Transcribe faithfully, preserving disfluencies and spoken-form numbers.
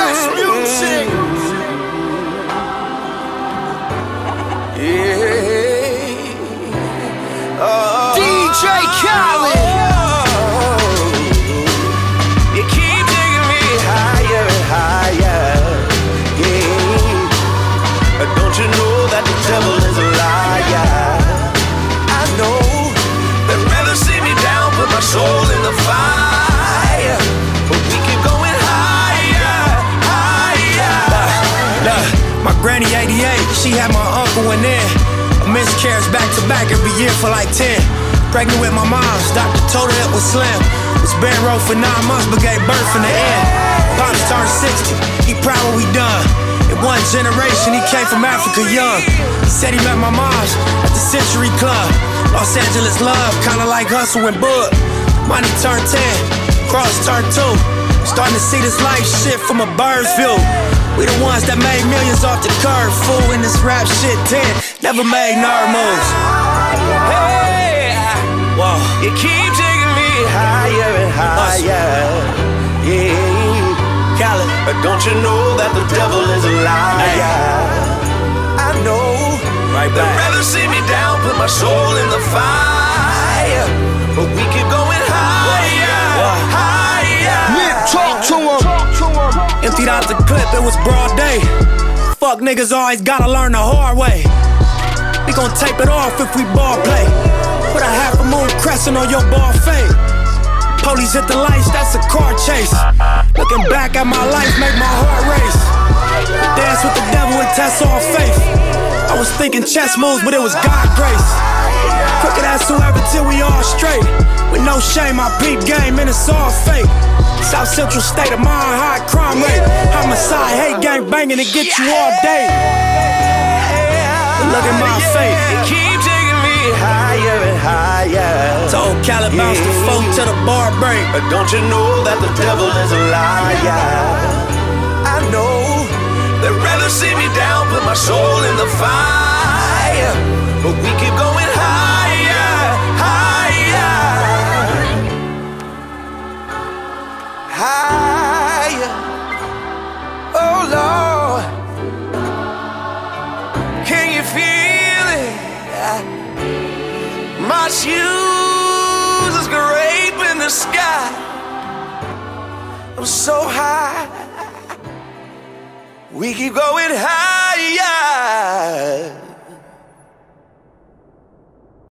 Fresh music. Yeah. Oh. D J Khaled. Oh. You keep taking me higher and higher. Yeah. Don't you know that the devil is a liar? I know they'd rather see me down, put my soul in the fire. But we keep going higher, higher. Look, look, my granny eighty-eight, she had my uncle in there. A miscarriage back to back every year for like ten. Pregnant with my mom's, doctor told her it was slim. Was bedrock for nine months but gave birth in the end. Pops turned sixty, he proud what we done. In one generation, he came from Africa young. He said he met my mom's at the Century Club. Los Angeles love, kinda like Hustle and Bud. Money turned ten, Cross turned two. Starting to see this life shit from a bird's view. We the ones that made millions off the curve. Fool in this rap shit ten, never made nerd moves. Hey, whoa. You keep taking me higher and higher. Yeah, Khaled. but don't you know that the devil is a liar? I know. Right They'd back. rather see me down, put my soul in the fire. But we keep going higher, What? higher. Nick, talk to him. Emptied out the clip, it was broad day. Fuck niggas always gotta learn the hard way. We gon' tape it off if we ball play. Put a half a moon crescent on your ball fade. Police hit the lights, that's a car chase. Looking back at my life, make my heart race. Dance with the devil and test all faith. I was thinking chess moves, but it was God grace. Crooked ass whoever till we all straight. With no shame, I peep game and it's all fake. South Central state of mind, high crime rate. Homicide, hate gang banging to get you all day. But look at my fate. You keep taking me higher and higher. Told Khaled bounce the folk to the bar break. But don't you know that the devil is a liar? I know they'd rather see me down, put my soul in the fire. But we keep going higher, higher, higher. Oh Lord, can you feel it? My shoes is scraping the sky. I'm so high. We keep going higher.